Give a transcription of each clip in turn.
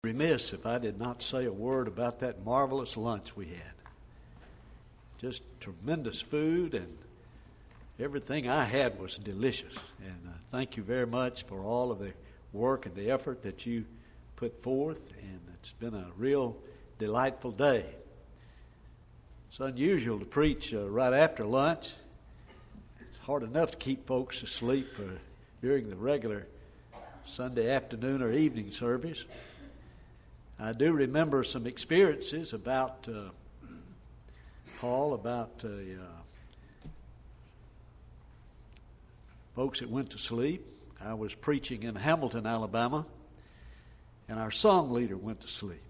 Remiss if I did not say a word about that marvelous lunch we had. Just tremendous food, and everything I had was delicious. And thank you very much for all of the work and the effort that you put forth, and it's been a real delightful day. It's unusual to preach right after lunch. It's hard enough to keep folks asleep during the regular Sunday afternoon or evening service. I do remember some experiences about Paul, about folks that went to sleep. I was preaching in Hamilton, Alabama, and our song leader went to sleep.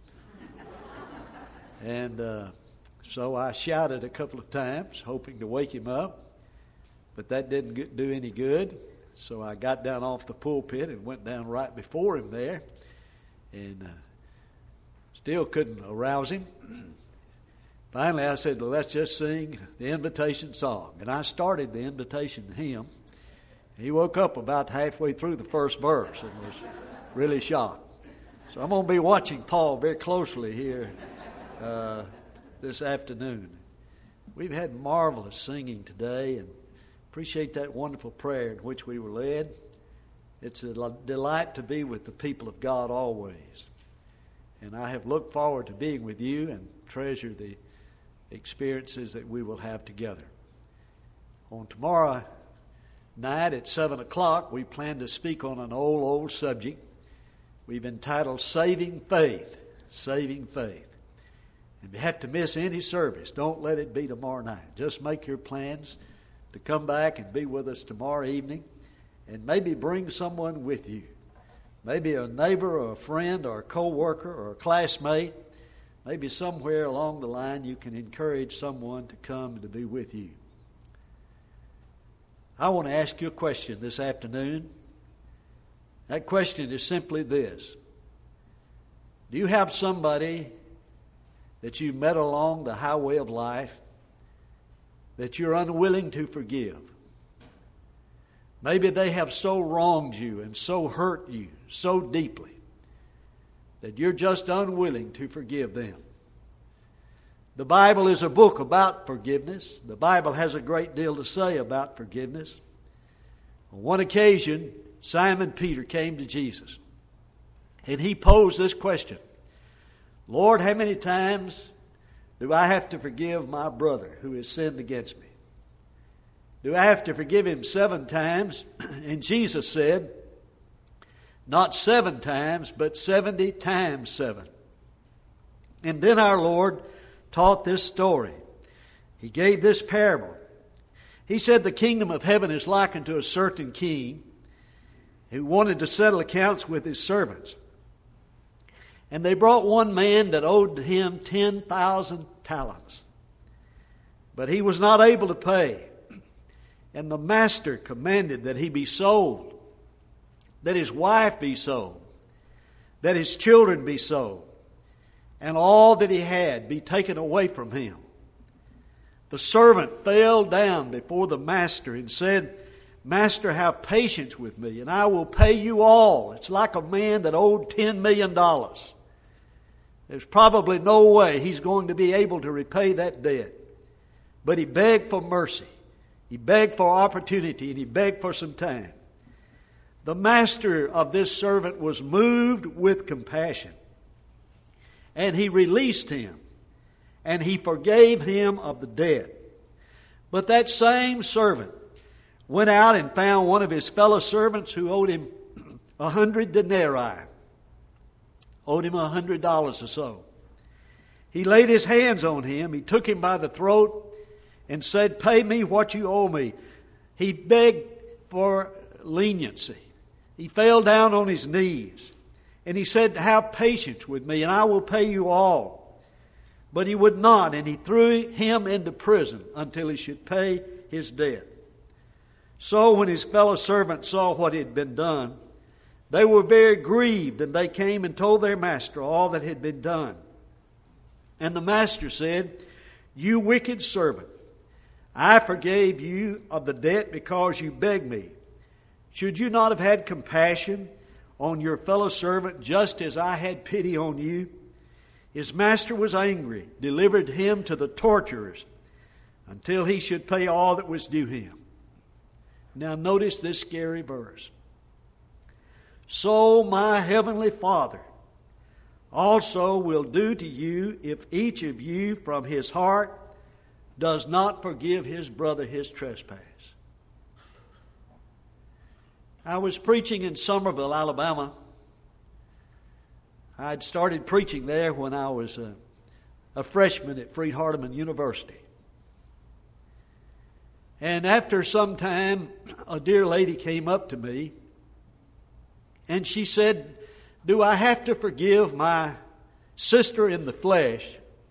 And so I shouted a couple of times, hoping to wake him up, but that didn't do any good. So I got down off the pulpit and went down right before him there, and still couldn't arouse him. Finally, I said, well, let's just sing the invitation song. And I started the invitation hymn. He woke up about halfway through the first verse and was really shocked. So I'm going to be watching Paul very closely here this afternoon. We've had marvelous singing today, and appreciate that wonderful prayer in which we were led. It's a delight to be with the people of God always. And I have looked forward to being with you and treasure the experiences that we will have together. On tomorrow night at 7 o'clock, we plan to speak on an old subject. We've entitled Saving Faith. Saving Faith. And if you have to miss any service, don't let it be tomorrow night. Just make your plans to come back and be with us tomorrow evening, and maybe bring someone with you. Maybe a neighbor or a friend or a co-worker or a classmate. Maybe somewhere along the line you can encourage someone to come to be with you. I want to ask you a question this afternoon. That question is simply this. Do you have somebody that you met along the highway of life that you're unwilling to forgive? Maybe they have so wronged you and so hurt you so deeply that you're just unwilling to forgive them. The Bible is a book about forgiveness. The Bible has a great deal to say about forgiveness. On one occasion, Simon Peter came to Jesus, and he posed this question: Lord, how many times do I have to forgive my brother who has sinned against me? Do I have to forgive him 7 times? And Jesus said, not 7 times, but 70 times 7. And then our Lord taught this story. He gave this parable. He said the kingdom of heaven is likened to a certain king who wanted to settle accounts with his servants. And they brought one man that owed him 10,000 talents. But he was not able to pay. And the master commanded that he be sold, that his wife be sold, that his children be sold, and all that he had be taken away from him. The servant fell down before the master and said, Master, have patience with me, and I will pay you all. It's like a man that owed $10 million. There's probably no way he's going to be able to repay that debt. But he begged for mercy. He begged for opportunity, and he begged for some time. The master of this servant was moved with compassion, and he released him, and he forgave him of the debt. But that same servant went out and found one of his fellow servants who owed him 100 denarii, owed him $100 or so. He laid his hands on him, he took him by the throat, and said, pay me what you owe me. He begged for leniency. He fell down on his knees. And he said, have patience with me, and I will pay you all. But he would not, and he threw him into prison until he should pay his debt. So when his fellow servants saw what had been done, they were very grieved, and they came and told their master all that had been done. And the master said, you wicked servant, I forgave you of the debt because you begged me. Should you not have had compassion on your fellow servant just as I had pity on you. His master was angry, delivered him to the torturers until he should pay all that was due him. Now notice this scary verse. So my heavenly Father also will do to you if each of you from his heart does not forgive his brother his trespass. I was preaching in Summerville, Alabama. I'd started preaching there when I was a freshman at Freed-Hardeman University. And after some time, a dear lady came up to me and she said, "Do I have to forgive my sister in the flesh?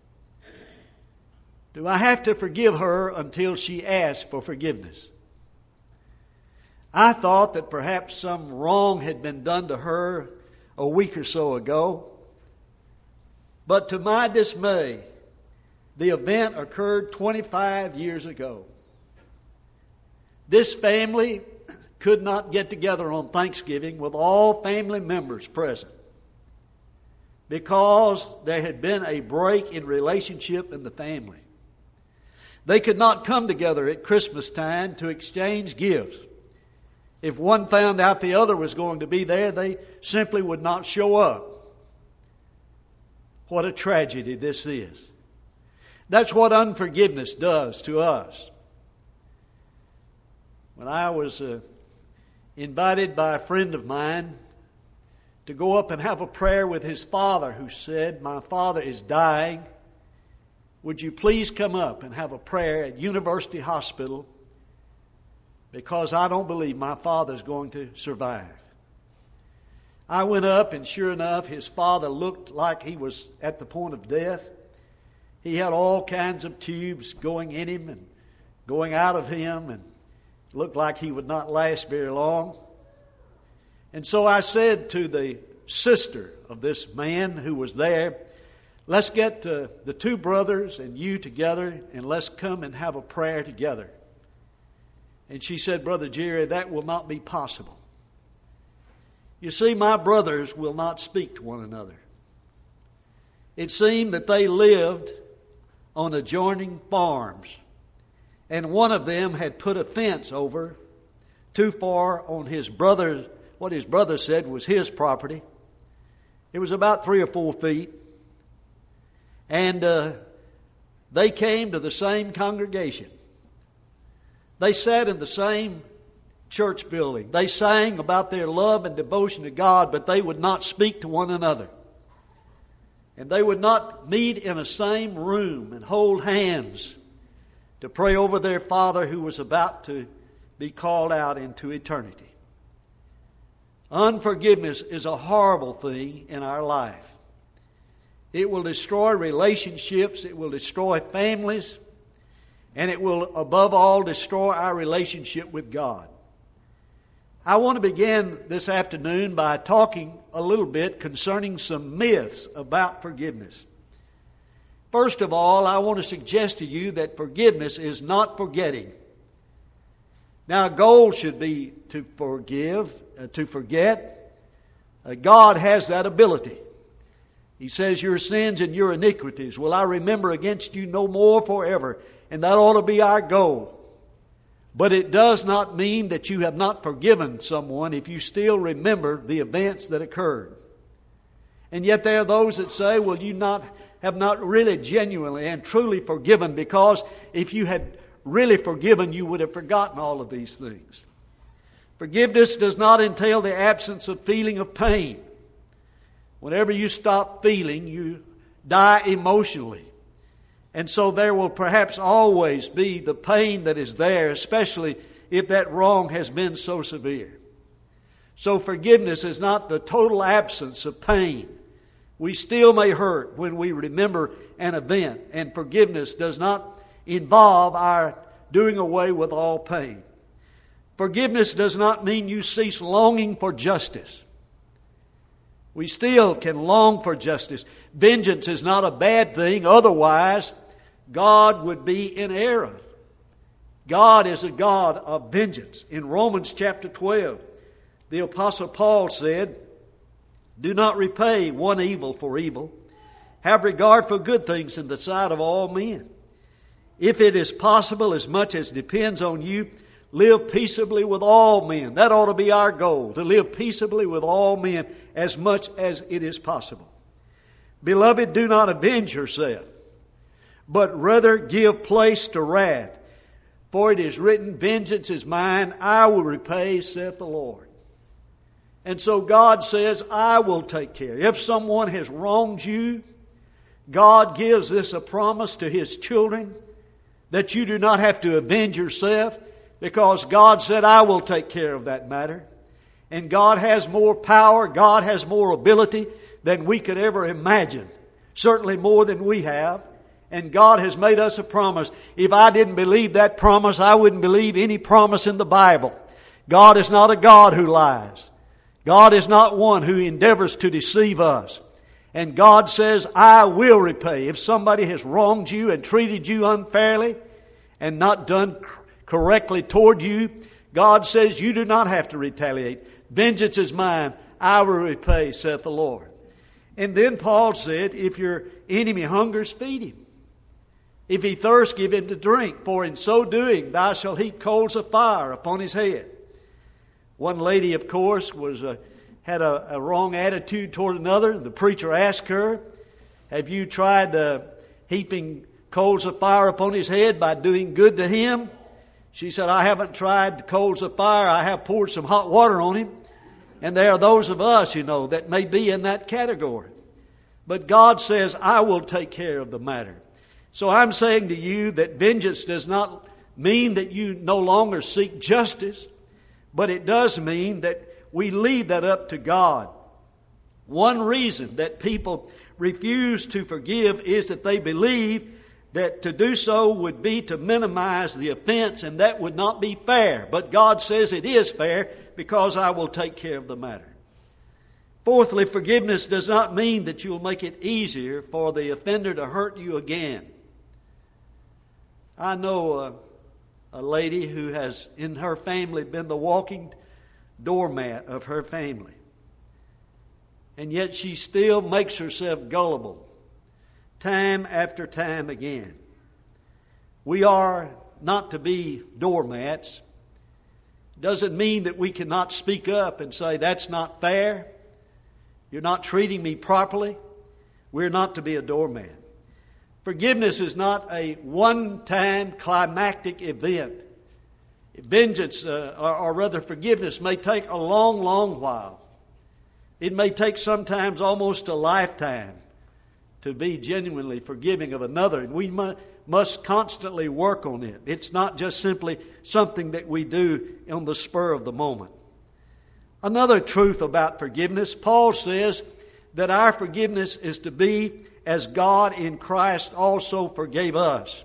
Do I have to forgive her until she asks for forgiveness?" I thought that perhaps some wrong had been done to her a week or so ago. But to my dismay, the event occurred 25 years ago. This family could not get together on Thanksgiving with all family members present because there had been a break in relationship in the family. They could not come together at Christmas time to exchange gifts. If one found out the other was going to be there, they simply would not show up. What a tragedy this is. That's what unforgiveness does to us. When I was invited by a friend of mine to go up and have a prayer with his father, who said, "My father is dying. Would you please come up and have a prayer at University Hospital because I don't believe my father's going to survive." I went up, and sure enough, his father looked like he was at the point of death. He had all kinds of tubes going in him and going out of him, and looked like he would not last very long. And so I said to the sister of this man who was there, "Let's get the two brothers and you together, and let's come and have a prayer together." And she said, "Brother Jerry, that will not be possible. You see, my brothers will not speak to one another." It seemed that they lived on adjoining farms, and one of them had put a fence over too far on his brother's, what his brother said was his property. It was about 3 or 4 feet. And they came to the same congregation. They sat in the same church building. They sang about their love and devotion to God, but they would not speak to one another. And they would not meet in a same room and hold hands to pray over their father who was about to be called out into eternity. Unforgiveness is a horrible thing in our life. It will destroy relationships, it will destroy families, and it will above all destroy our relationship with God. I want to begin this afternoon by talking a little bit concerning some myths about forgiveness. First of all, I want to suggest to you that forgiveness is not forgetting. Now, our goal should be to forgive, to forget. God has that ability. He says, "Your sins and your iniquities will I remember against you no more forever." And that ought to be our goal. But it does not mean that you have not forgiven someone if you still remember the events that occurred. And yet there are those that say, "Well, you have not really genuinely and truly forgiven, because if you had really forgiven, you would have forgotten all of these things." Forgiveness does not entail the absence of feeling of pain. Whenever you stop feeling, you die emotionally. And so there will perhaps always be the pain that is there, especially if that wrong has been so severe. So forgiveness is not the total absence of pain. We still may hurt when we remember an event, and forgiveness does not involve our doing away with all pain. Forgiveness does not mean you cease longing for justice. We still can long for justice. Vengeance is not a bad thing. Otherwise, God would be in error. God is a God of vengeance. In Romans chapter 12, the Apostle Paul said, Do not repay one evil for evil. Have regard for good things in the sight of all men. If it is possible, as much as depends on you, live peaceably with all men. That ought to be our goal, to live peaceably with all men as much as it is possible. Beloved, do not avenge yourself, but rather give place to wrath. For it is written, vengeance is mine, I will repay, saith the Lord. And so God says, I will take care. If someone has wronged you, God gives this a promise to His children that you do not have to avenge yourself, because God said, I will take care of that matter. And God has more power, God has more ability than we could ever imagine. Certainly more than we have. And God has made us a promise. If I didn't believe that promise, I wouldn't believe any promise in the Bible. God is not a God who lies. God is not one who endeavors to deceive us. And God says, I will repay. If somebody has wronged you and treated you unfairly and not done correctly toward you, God says you do not have to retaliate. Vengeance is mine, I will repay, saith the Lord. And then Paul said, if your enemy hungers, feed him. If he thirsts, give him to drink, for in so doing thou shalt heap coals of fire upon his head. One lady, of course, had a wrong attitude toward another. The preacher asked her, have you tried heaping coals of fire upon his head by doing good to him? She said, I haven't tried coals of fire. I have poured some hot water on him. And there are those of us, that may be in that category. But God says, I will take care of the matter. So I'm saying to you that vengeance does not mean that you no longer seek justice, but it does mean that we leave that up to God. One reason that people refuse to forgive is that they believe that to do so would be to minimize the offense, and that would not be fair. But God says it is fair, because I will take care of the matter. Fourthly, forgiveness does not mean that you'll make it easier for the offender to hurt you again. I know a lady who has in her family been the walking doormat of her family. And yet she still makes herself gullible time after time again. We are not to be doormats. Doesn't mean that we cannot speak up and say, that's not fair. You're not treating me properly. We're not to be a doormat. Forgiveness is not a one-time climactic event. Vengeance, or rather forgiveness, may take a long, long while. It may take sometimes almost a lifetime to be genuinely forgiving of another. And we must constantly work on it. It's not just simply something that we do on the spur of the moment. Another truth about forgiveness, Paul says that our forgiveness is to be as God in Christ also forgave us.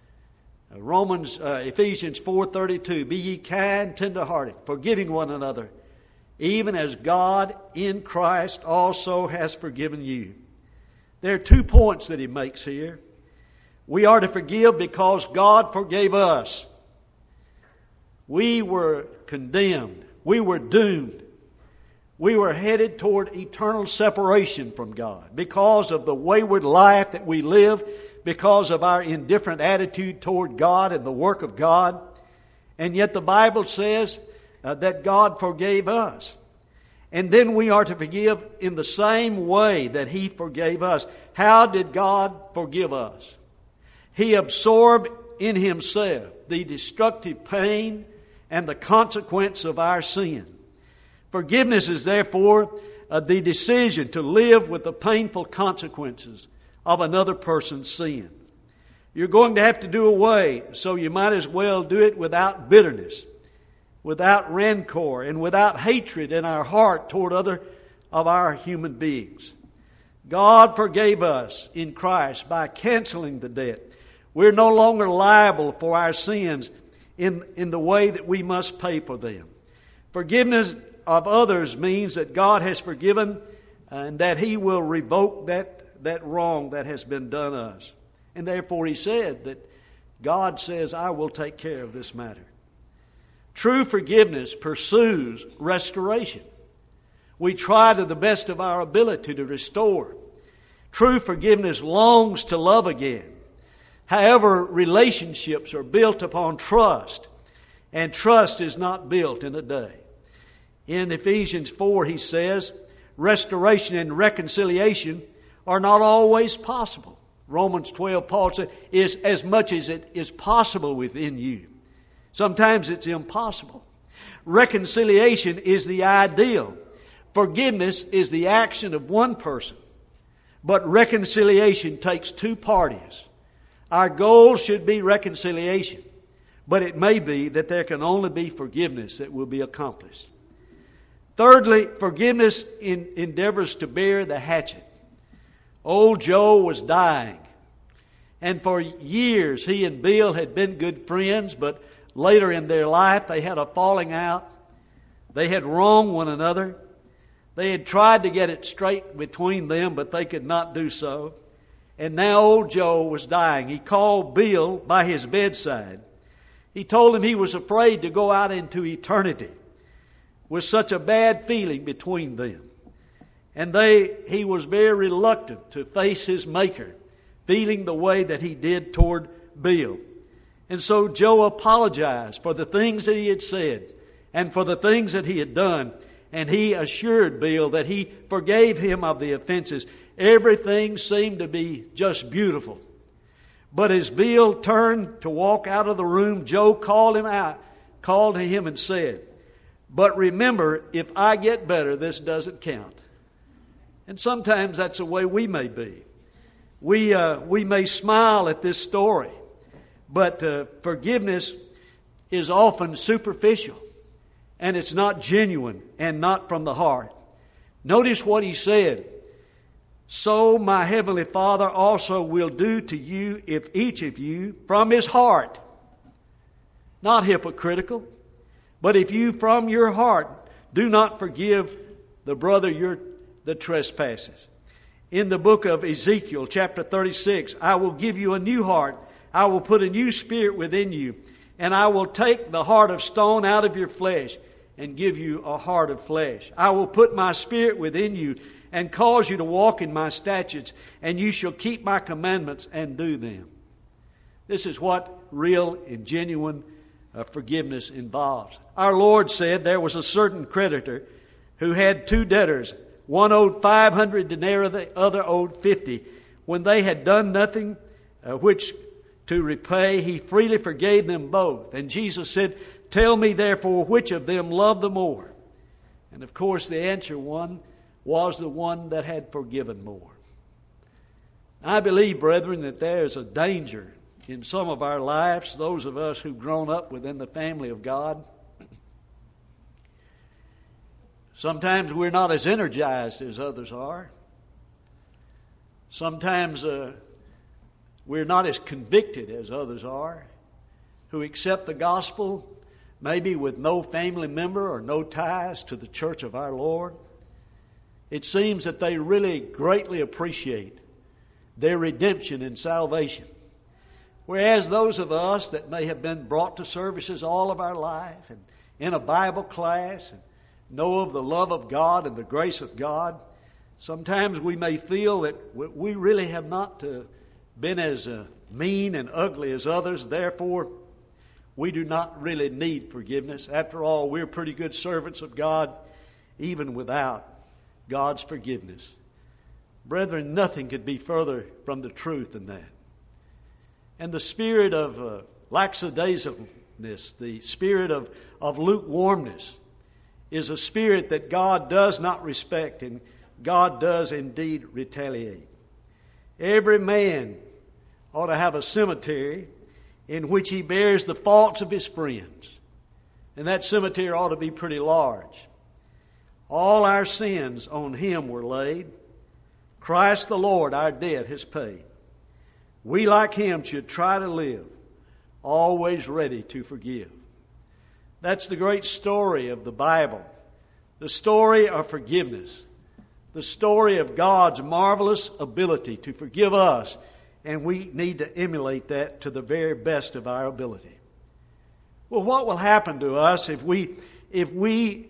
Ephesians 4:32, be ye kind, tenderhearted, forgiving one another, even as God in Christ also has forgiven you. There are 2 points that he makes here. We are to forgive because God forgave us. We were condemned. We were doomed. We were headed toward eternal separation from God because of the wayward life that we live, because of our indifferent attitude toward God and the work of God. And yet the Bible says that God forgave us. And then we are to forgive in the same way that He forgave us. How did God forgive us? He absorbed in Himself the destructive pain and the consequence of our sin. Forgiveness is therefore the decision to live with the painful consequences of another person's sin. You're going to have to do away, so you might as well do it without bitterness, without rancor, and without hatred in our heart toward other of our human beings. God forgave us in Christ by canceling the debt. We're no longer liable for our sins in the way that we must pay for them. Forgiveness of others means that God has forgiven and that He will revoke that wrong that has been done us. And therefore He said that God says, I will take care of this matter. True forgiveness pursues restoration. We try to the best of our ability to restore. True forgiveness longs to love again. However, relationships are built upon trust, and trust is not built in a day. In Ephesians 4, he says, restoration and reconciliation are not always possible. Romans 12, Paul said, is as much as it is possible within you. Sometimes it's impossible. Reconciliation is the ideal. Forgiveness is the action of one person. But reconciliation takes two parties. Our goal should be reconciliation, but it may be that there can only be forgiveness that will be accomplished. Thirdly, forgiveness endeavors to bear the hatchet. Old Joe was dying, and for years he and Bill had been good friends, but later in their life they had a falling out. They had wronged one another. They had tried to get it straight between them, but they could not do so. And now old Joe was dying. He called Bill by his bedside. He told him he was afraid to go out into eternity with such a bad feeling between them. And he was very reluctant to face his Maker, feeling the way that he did toward Bill. And so Joe apologized for the things that he had said and for the things that he had done. And he assured Bill that he forgave him of the offenses. Everything seemed to be just beautiful. But as Bill turned to walk out of the room, Joe called to him and said, "But remember, if I get better, this doesn't count." And sometimes that's the way we may be. We may smile at this story, but forgiveness is often superficial, and it's not genuine and not from the heart. Notice what he said. "So my heavenly Father also will do to you if each of you from his heart," not hypocritical, but if you from your heart do not forgive the brother the trespasses. In the book of Ezekiel, chapter 36, "I will give you a new heart. I will put a new spirit within you, and I will take the heart of stone out of your flesh and give you a heart of flesh. I will put my spirit within you and cause you to walk in my statutes, and you shall keep my commandments and do them." This is what real and genuine forgiveness involves. Our Lord said there was a certain creditor who had two debtors. One owed 500 denarii, the other owed 50. When they had done nothing which to repay, he freely forgave them both. And Jesus said, "Tell me therefore which of them loved the more?" And of course the answer was the one that had forgiven more. I believe, brethren, that there is a danger in some of our lives, those of us who've grown up within the family of God. Sometimes we're not as energized as others are. Sometimes we're not as convicted as others are, who accept the gospel maybe with no family member or no ties to the church of our Lord. It seems that they really greatly appreciate their redemption and salvation. Whereas those of us that may have been brought to services all of our life and in a Bible class and know of the love of God and the grace of God, sometimes we may feel that we really have not been as mean and ugly as others. Therefore, we do not really need forgiveness. After all, we're pretty good servants of God, even without God's forgiveness. Brethren, nothing could be further from the truth than that. And the spirit of lackadaisicalness, the spirit of lukewarmness, is a spirit that God does not respect, and God does indeed retaliate. Every man ought to have a cemetery in which he bears the faults of his friends. And that cemetery ought to be pretty large. All our sins on him were laid. Christ the Lord our debt has paid. We like him should try to live, always ready to forgive. That's the great story of the Bible. The story of forgiveness. The story of God's marvelous ability to forgive us. And we need to emulate that to the very best of our ability. Well, what will happen to us if we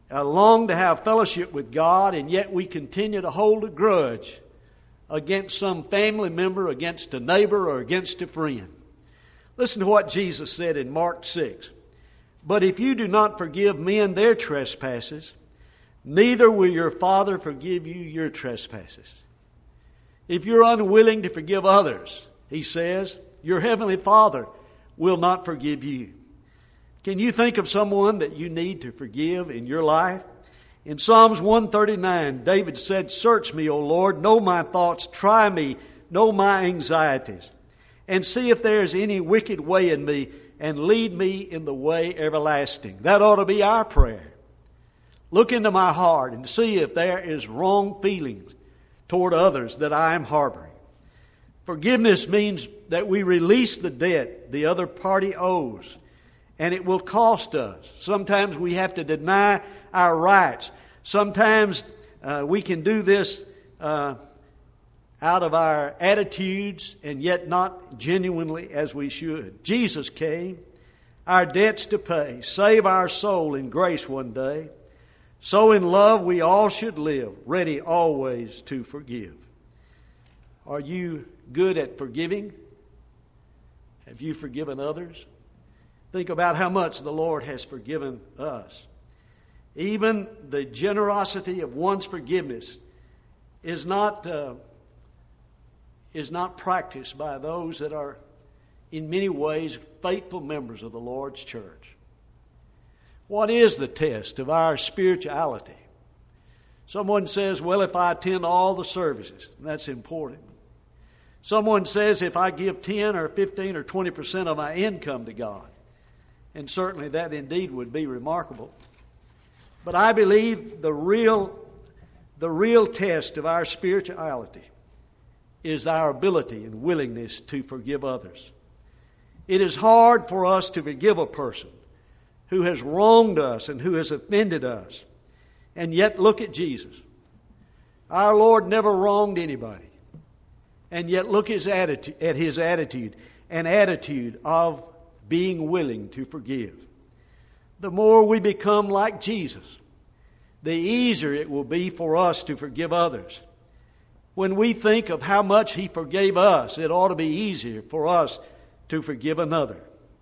long to have fellowship with God, and yet we continue to hold a grudge against some family member, against a neighbor, or against a friend. Listen to what Jesus said in Mark 6. But if you do not forgive men their trespasses, neither will your Father forgive you your trespasses. If you're unwilling to forgive others, he says, your heavenly Father will not forgive you. Can you think of someone that you need to forgive in your life? In Psalms 139, David said, search me, O Lord, know my thoughts, try me, know my anxieties, and see if there is any wicked way in me, and lead me in the way everlasting. That ought to be our prayer. Look into my heart and see if there is wrong feelings toward others that I am harboring. Forgiveness means that we release the debt the other party owes, and it will cost us. Sometimes we have to deny our rights. Sometimes we can do this out of our attitudes and yet not genuinely as we should. Jesus came, our debts to pay, save our soul in grace one day. So in love we all should live, ready always to forgive. Are you good at forgiving? Have you forgiven others? Think about how much the Lord has forgiven us. Even the generosity of one's forgiveness is not practiced by those that are in many ways faithful members of the Lord's church. What is the test of our spirituality? Someone says, well, if I attend all the services, that's important. Someone says if I give 10 or 15 or 20% of my income to God, and certainly that indeed would be remarkable. But I believe the real test of our spirituality is our ability and willingness to forgive others. It is hard for us to forgive a person who has wronged us and who has offended us. And yet look at Jesus. Our Lord never wronged anybody. And yet look at his attitude, an attitude of being willing to forgive. The more we become like Jesus, the easier it will be for us to forgive others. When we think of how much He forgave us, it ought to be easier for us to forgive another.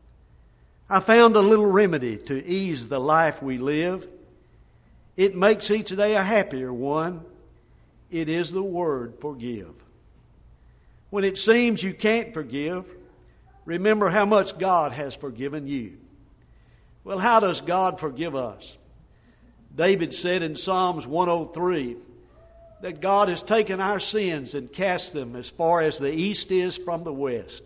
I found a little remedy to ease the life we live. It makes each day a happier one. It is the word forgive. When it seems you can't forgive, remember how much God has forgiven you. Well, how does God forgive us? David said in Psalms 103 that God has taken our sins and cast them as far as the east is from the west.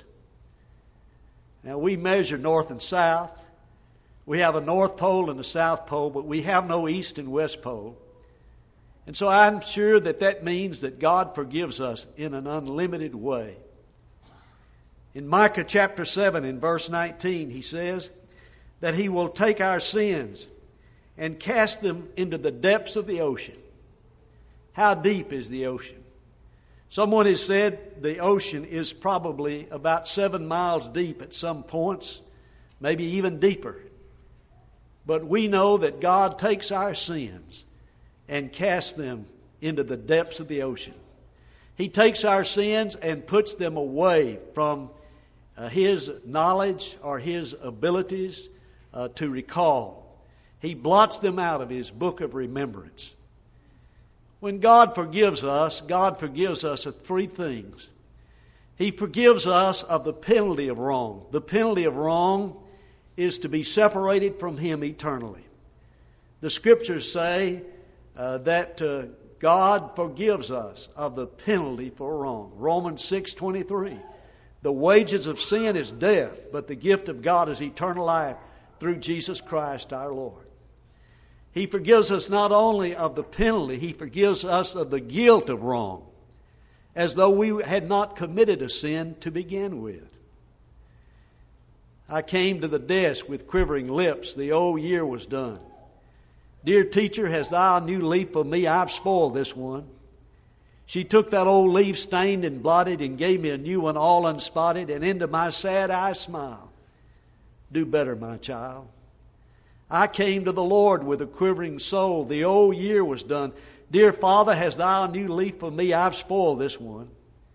Now, we measure north and south. We have a north pole and a south pole, but we have no east and west pole. And so I'm sure that means that God forgives us in an unlimited way. In Micah chapter 7 in verse 19, he says that He will take our sins and cast them into the depths of the ocean. How deep is the ocean? Someone has said the ocean is probably about 7 miles deep at some points, maybe even deeper. But we know that God takes our sins and casts them into the depths of the ocean. He takes our sins and puts them away from His knowledge or His abilities to recall. He blots them out of His book of remembrance. When God forgives us of three things. He forgives us of the penalty of wrong. The penalty of wrong is to be separated from Him eternally. The Scriptures say that God forgives us of the penalty for wrong. Romans 6:23. The wages of sin is death, but the gift of God is eternal life through Jesus Christ our Lord. He forgives us not only of the penalty, He forgives us of the guilt of wrong, as though we had not committed a sin to begin with. I came to the desk with quivering lips. The old year was done. Dear teacher, hast thou a new leaf for me? I've spoiled this one. She took that old leaf stained and blotted and gave me a new one all unspotted, and into my sad eyes smiled. Do better, my child. I came to the Lord with a quivering soul. The old year was done. Dear Father, hast thou a new leaf for me? I've spoiled this one.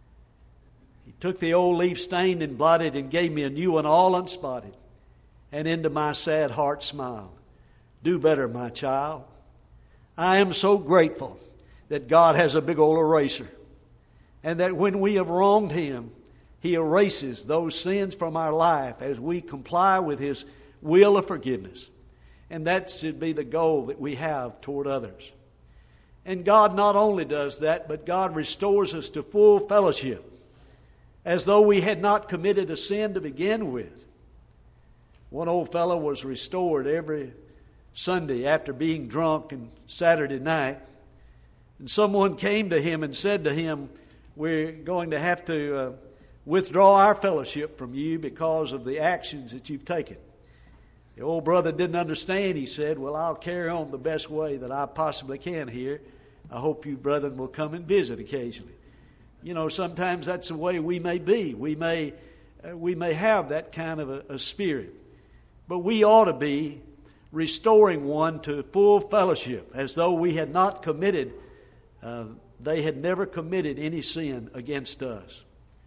He took the old leaf stained and blotted and gave me a new one all unspotted. And into my sad heart smiled. Do better, my child. I am so grateful that God has a big old eraser. And that when we have wronged Him, He erases those sins from our life as we comply with His will of forgiveness. And that should be the goal that we have toward others. And God not only does that, but God restores us to full fellowship, as though we had not committed a sin to begin with. One old fellow was restored every Sunday after being drunk and Saturday night. And someone came to him and said to him, we're going to have to withdraw our fellowship from you because of the actions that you've taken. The old brother didn't understand. He said, well, I'll carry on the best way that I possibly can here. I hope you brethren will come and visit occasionally. You know, sometimes that's the way we may be. We may have that kind of a spirit. But we ought to be restoring one to full fellowship, as though we had not committed, they had never committed any sin against us.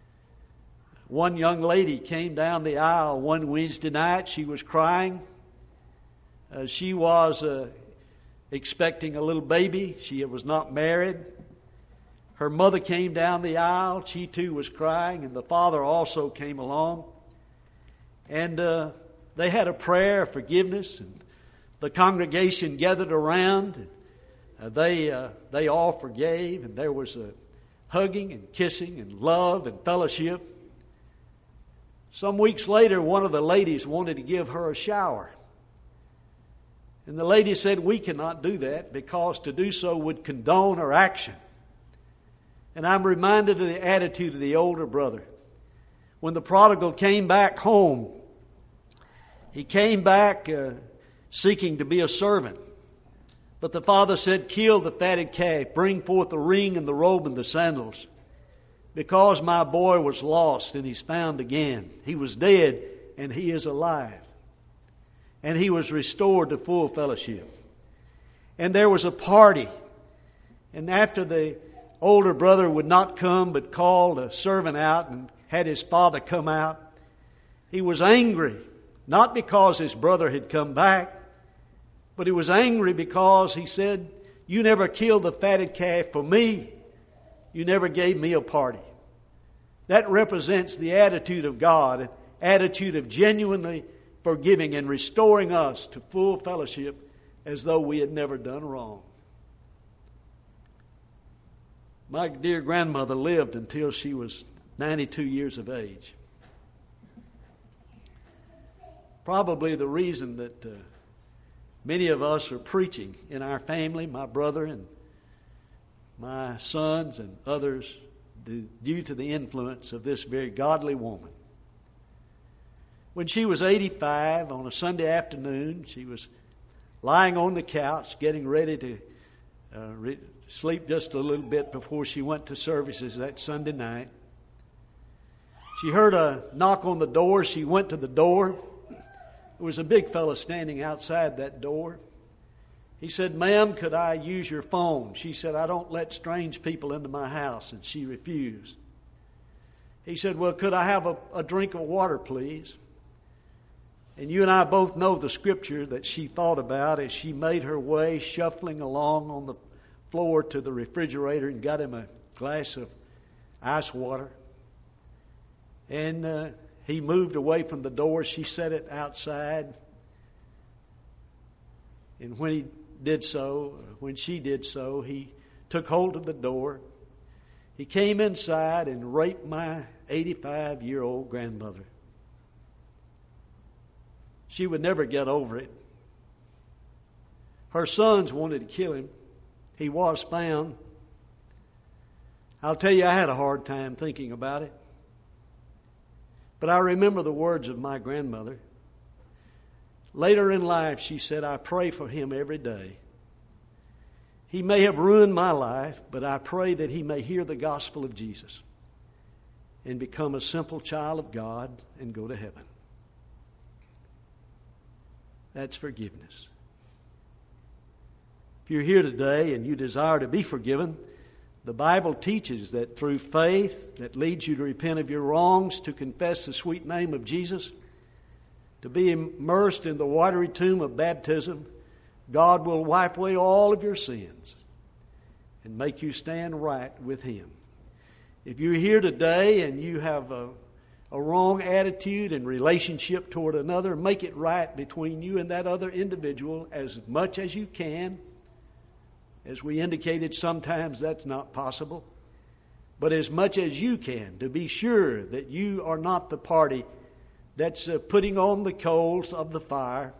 One young lady came down the aisle one Wednesday night. She was crying. She was expecting a little baby. She was not married. Her mother came down the aisle. She too was crying, and the father also came along. And they had a prayer of forgiveness, and the congregation gathered around. And they all forgave, and there was a hugging and kissing and love and fellowship. Some weeks later, one of the ladies wanted to give her a shower. And the lady said, we cannot do that because to do so would condone her action. And I'm reminded of the attitude of the older brother. When the prodigal came back home, he came back seeking to be a servant. But the father said, kill the fatted calf, bring forth the ring and the robe and the sandals. Because my boy was lost and he's found again. He was dead and he is alive. And he was restored to full fellowship. And there was a party. And after the older brother would not come but called a servant out and had his father come out, he was angry. Not because his brother had come back, but he was angry because he said, you never killed the fatted calf for me. You never gave me a party. That represents the attitude of God, an attitude of genuinely forgiving and restoring us to full fellowship as though we had never done wrong. My dear grandmother lived until she was 92 years of age. Probably the reason that many of us are preaching in our family, my brother and my sons and others, due to the influence of this very godly woman. When she was 85, on a Sunday afternoon, she was lying on the couch getting ready to sleep just a little bit before she went to services that Sunday night. She heard a knock on the door. She went to the door. There was a big fellow standing outside that door. He said, ma'am, could I use your phone? She said, I don't let strange people into my house. And she refused. He said, well, could I have a drink of water, please? And you and I both know the scripture that she thought about as she made her way shuffling along on the floor to the refrigerator and got him a glass of ice water. And he moved away from the door. She set it outside. And when she did so, he took hold of the door. He came inside and raped my 85-year-old grandmother. She would never get over it. Her sons wanted to kill him. He was found. I'll tell you, I had a hard time thinking about it. But I remember the words of my grandmother. Later in life, she said, I pray for him every day. He may have ruined my life, but I pray that he may hear the gospel of Jesus and become a simple child of God and go to heaven. That's forgiveness. If you're here today and you desire to be forgiven, the Bible teaches that through faith that leads you to repent of your wrongs, to confess the sweet name of Jesus, to be immersed in the watery tomb of baptism, God will wipe away all of your sins and make you stand right with Him. If you're here today and you have a wrong attitude and relationship toward another, make it right between you and that other individual as much as you can. As we indicated, sometimes that's not possible. But as much as you can, to be sure that you are not the party that's putting on the coals of the fire.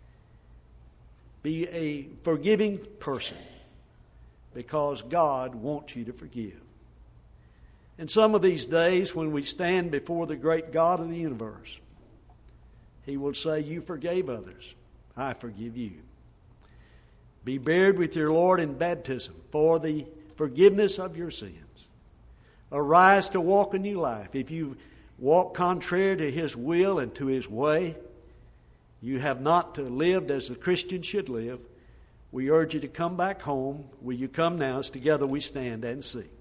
Be a forgiving person because God wants you to forgive. And some of these days when we stand before the great God of the universe, He will say, you forgave others, I forgive you. Be buried with your Lord in baptism for the forgiveness of your sins. Arise to walk a new life. If you walk contrary to His will and to His way, you have not lived as the Christian should live. We urge you to come back home. Will you come now as together we stand and sing?